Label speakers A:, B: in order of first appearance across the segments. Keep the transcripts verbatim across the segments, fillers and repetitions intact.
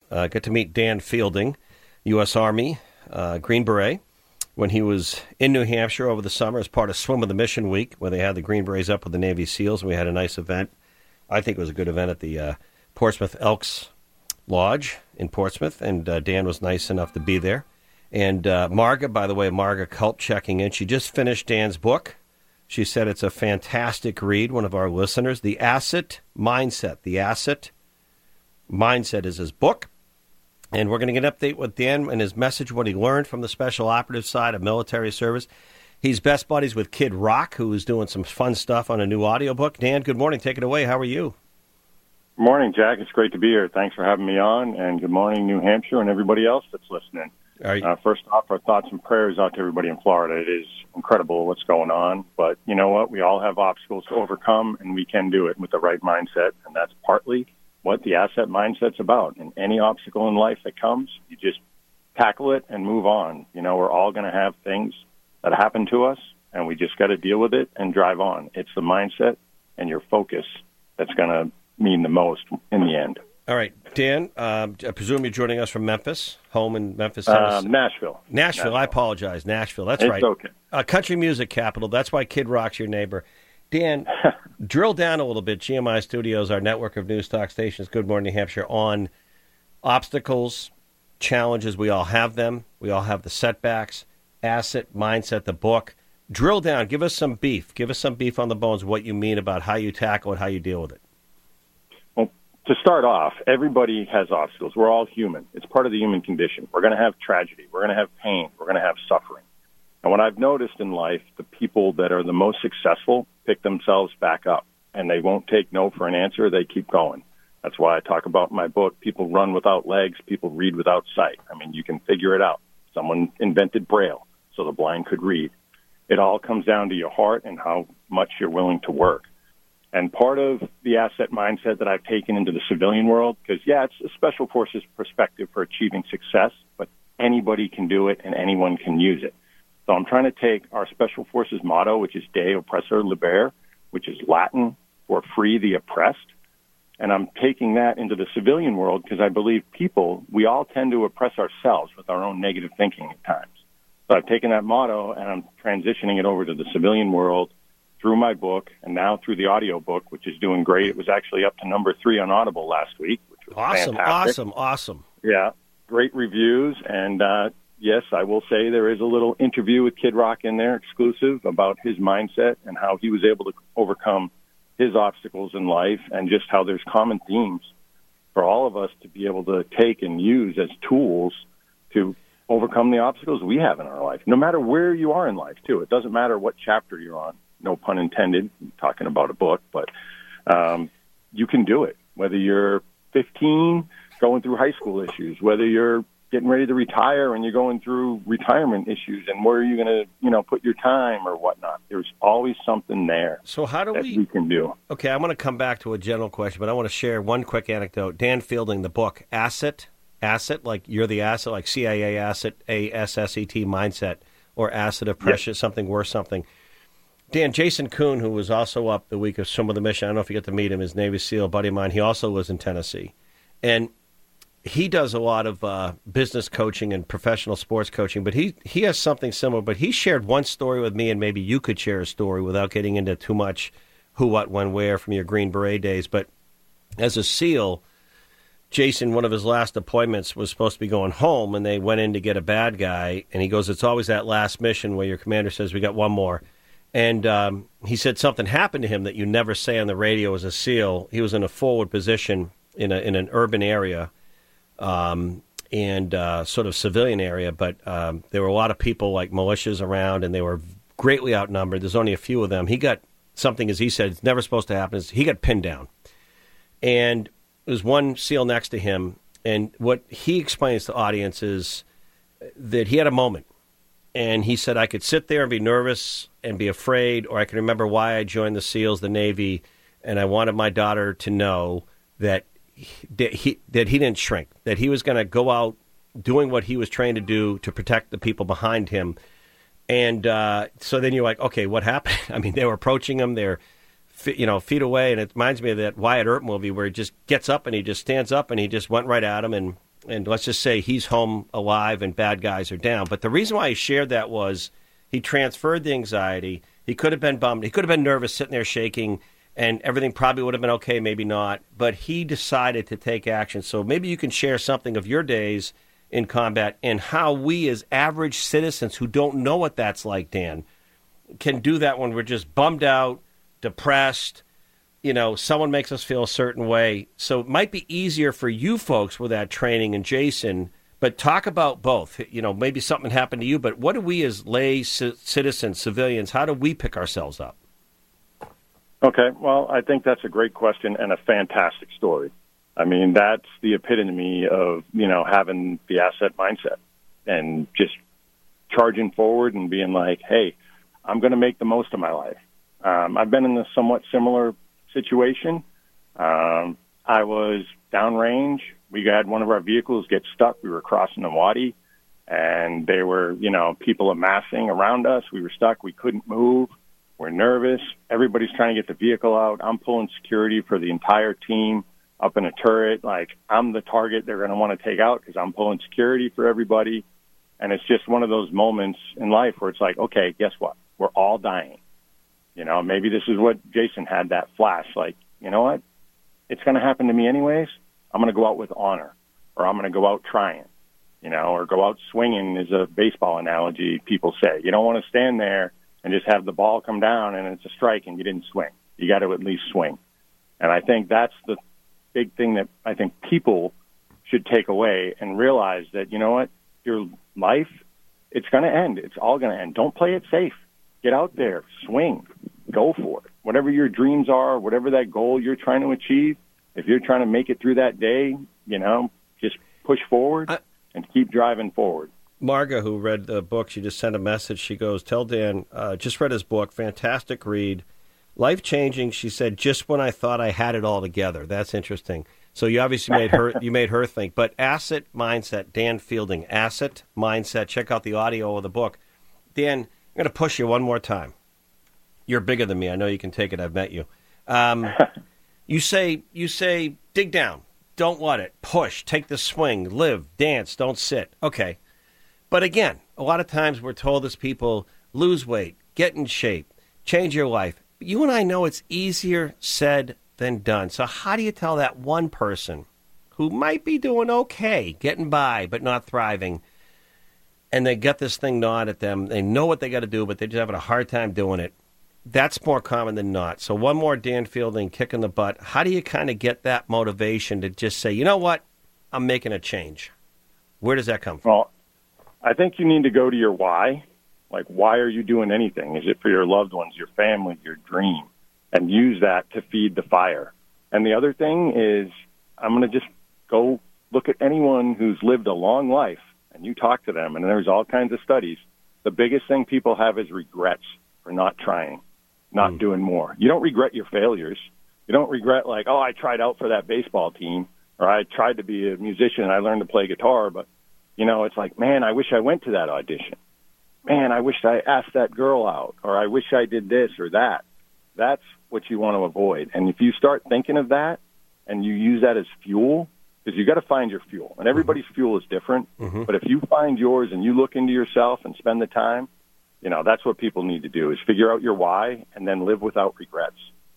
A: Uh, got to meet Dan Fielding, U S. Army, uh, Green Beret, when he was in New Hampshire over the summer as part of Swim of the Mission Week, where they had the Green Berets up with the Navy SEALs, and we had a nice event. I think it was a good event at the uh, Portsmouth Elks Lodge in Portsmouth, and uh, Dan was nice enough to be there. And uh, Marga, by the way, Marga Culp checking in. She just finished Dan's book. She said it's a fantastic read, one of our listeners. The Asset Mindset. The Asset Mindset is his book. And we're going to get an update with Dan and his message, what he learned from the special operative side of military service. He's best buddies with Kid Rock, who is doing some fun stuff on a new audiobook. Dan, good morning. Take it away. How are you?
B: Good morning, Jack. It's great to be here. Thanks for having me on. And good morning, New Hampshire, and everybody else that's listening.
A: You-
B: uh, first off, our thoughts and prayers out to everybody in Florida. It is incredible what's going on. But you know what? We all have obstacles to overcome, and we can do it with the right mindset. And that's partly what the asset mindset's about. And any obstacle in life that comes, you just tackle it and move on. You know, we're all going to have things that happen to us, and we just got to deal with it and drive on. It's the mindset and your focus that's going to mean the most in the end.
A: All right, Dan, um, I presume you're joining us from Memphis, home in Memphis, Tennessee.
B: Uh, Nashville.
A: Nashville.
B: Nashville.
A: I apologize. Nashville, that's
B: it's
A: right.
B: It's okay.
A: Uh, country music capital. That's why Kid Rock's your neighbor. Dan, drill down a little bit. G M I Studios, our network of news talk stations, Good Morning New Hampshire, on obstacles, challenges. We all have them. We all have the setbacks, asset, mindset, the book. Drill down. Give us some beef. Give us some beef on the bones, what you mean about how you tackle it, how you deal with it.
B: To start off, everybody has obstacles. We're all human. It's part of the human condition. We're going to have tragedy. We're going to have pain. We're going to have suffering. And what I've noticed in life, the people that are the most successful pick themselves back up, and they won't take no for an answer. They keep going. That's why I talk about in my book, people run without legs, people read without sight. I mean, you can figure it out. Someone invented Braille so the blind could read. It all comes down to your heart and how much you're willing to work. And part of the asset mindset that I've taken into the civilian world, because, yeah, it's a special forces perspective for achieving success, but anybody can do it and anyone can use it. So I'm trying to take our special forces motto, which is De Oppressor Libere, which is Latin for free the oppressed, and I'm taking that into the civilian world because I believe people, we all tend to oppress ourselves with our own negative thinking at times. So I've taken that motto and I'm transitioning it over to the civilian world through my book, and now through the audio book, which is doing great. It was actually up to number three on Audible last week, which was
A: awesome,
B: fantastic.
A: awesome, awesome.
B: Yeah, great reviews. And, uh, yes, I will say there is a little interview with Kid Rock in there, exclusive, about his mindset and how he was able to overcome his obstacles in life, and just how there's common themes for all of us to be able to take and use as tools to overcome the obstacles we have in our life, no matter where you are in life, too. It doesn't matter what chapter you're on. No pun intended, I'm talking about a book, but um, you can do it. Whether you're fifteen, going through high school issues, whether you're getting ready to retire and you're going through retirement issues, and where are you going to, you know, put your time or whatnot. There's always something there.
A: So how do
B: that
A: we,
B: we can do?
A: Okay, I'm going to come back to a general question, but I want to share one quick anecdote. Dan Fielding, the book, Asset, Asset, like you're the asset, like C I A asset, A S S E T mindset, or asset of precious, yes. Something worth something. Dan, Jason Kuhn, who was also up the week of Swim of the Mission, I don't know if you get to meet him, his Navy SEAL buddy of mine, he also lives in Tennessee. And he does a lot of uh, business coaching and professional sports coaching, but he, he has something similar. But he shared one story with me, and maybe you could share a story without getting into too much who, what, when, where from your Green Beret days. But as a SEAL, Jason, one of his last appointments was supposed to be going home, and they went in to get a bad guy. And he goes, it's always that last mission where your commander says, we got one more. And um, he said something happened to him that you never say on the radio as a SEAL. He was in a forward position in a in an urban area um, and uh, sort of civilian area, but um, there were a lot of people like militias around, and they were greatly outnumbered. There's only a few of them. He got something, as he said, it's never supposed to happen. Is he got pinned down. And there was one SEAL next to him, and what he explains to the audience is that he had a moment. And he said, I could sit there and be nervous and be afraid, or I can remember why I joined the SEALs, the Navy, and I wanted my daughter to know that he, that he, that he didn't shrink, that he was going to go out doing what he was trained to do to protect the people behind him. And uh, so then you're like, okay, what happened? I mean, they were approaching him. They're, you know, feet away. And it reminds me of that Wyatt Earp movie where he just gets up and he just stands up and he just went right at him. And and let's just say he's home alive and bad guys are down. But the reason why he shared that was he transferred the anxiety. He could have been bummed. He could have been nervous, sitting there shaking, and everything probably would have been okay, maybe not. But he decided to take action. So maybe you can share something of your days in combat and how we as average citizens who don't know what that's like, Dan, can do that when we're just bummed out, depressed, you know, someone makes us feel a certain way. So it might be easier for you folks with that training and Jason, but talk about both. You know, maybe something happened to you, but what do we as lay c- citizens, civilians, how do we pick ourselves up?
B: Okay, well, I think that's a great question and a fantastic story. I mean, that's the epitome of, you know, having the asset mindset and just charging forward and being like, hey, I'm going to make the most of my life. Um, I've been in a somewhat similar situation. Um, I was downrange. We had one of our vehicles get stuck. We were crossing the Wadi, and they were, you know, people amassing around us. We were stuck. We couldn't move. We're nervous. Everybody's trying to get the vehicle out. I'm pulling security for the entire team up in a turret. Like, I'm the target they're going to want to take out because I'm pulling security for everybody. And it's just one of those moments in life where it's like, okay, guess what? We're all dying. You know, maybe this is what Jason had, that flash, like, you know what? It's going to happen to me anyways. I'm going to go out with honor, or I'm going to go out trying, you know, or go out swinging is a baseball analogy people say. You don't want to stand there and just have the ball come down and it's a strike and you didn't swing. You got to at least swing. And I think that's the big thing that I think people should take away and realize that, you know what, your life, it's going to end. It's all going to end. Don't play it safe. Get out there, swing, go for it. Whatever your dreams are, whatever that goal you're trying to achieve, if you're trying to make it through that day, you know, just push forward and keep driving forward.
A: Marga, who read the book, she just sent a message. She goes, tell Dan, uh, just read his book, fantastic read. Life-changing, she said, just when I thought I had it all together. That's interesting. So you obviously made her you made her think. But Asset Mindset, Dan Fielding, Asset Mindset. Check out the audio of the book. Dan, I'm going to push you one more time. You're bigger than me. I know you can take it. I've met you. Um, you say, you say, dig down. Don't let it. Push. Take the swing. Live. Dance. Don't sit. Okay. But again, a lot of times we're told as people, lose weight, get in shape, change your life. You and I know it's easier said than done. So how do you tell that one person who might be doing okay, getting by, but not thriving, and they got this thing gnawed at them, they know what they got to do, but they're just having a hard time doing it? That's more common than not. So one more Dan Fielding kick in the butt. How do you kind of get that motivation to just say, you know what, I'm making a change? Where does that come from?
B: Well, I think you need to go to your why. Like, why are you doing anything? Is it for your loved ones, your family, your dream? And use that to feed the fire. And the other thing is, I'm going to just go look at anyone who's lived a long life, and you talk to them, and there's all kinds of studies. The biggest thing people have is regrets for not trying, not mm. doing more. You don't regret your failures. You don't regret, like, oh, I tried out for that baseball team, or I tried to be a musician and I learned to play guitar, but, you know, it's like, man, I wish I went to that audition. Man, I wish I asked that girl out, or I wish I did this or that. That's what you want to avoid. And if you start thinking of that and you use that as fuel, because you got to find your fuel, and everybody's mm-hmm. fuel is different. Mm-hmm. But if you find yours and you look into yourself and spend the time, you know, that's what people need to do, is figure out your why and then live without regrets.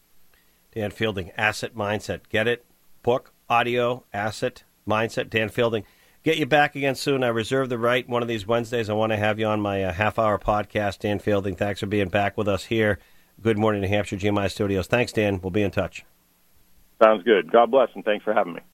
A: Dan Fielding, Asset Mindset. Get it? Book, audio, Asset Mindset. Dan Fielding. Get you back again soon. I reserve the right. One of these Wednesdays, I want to have you on my uh, half-hour podcast. Dan Fielding, thanks for being back with us here. Good Morning, New Hampshire, G M I Studios. Thanks, Dan. We'll be in touch.
B: Sounds good. God bless, and thanks for having me.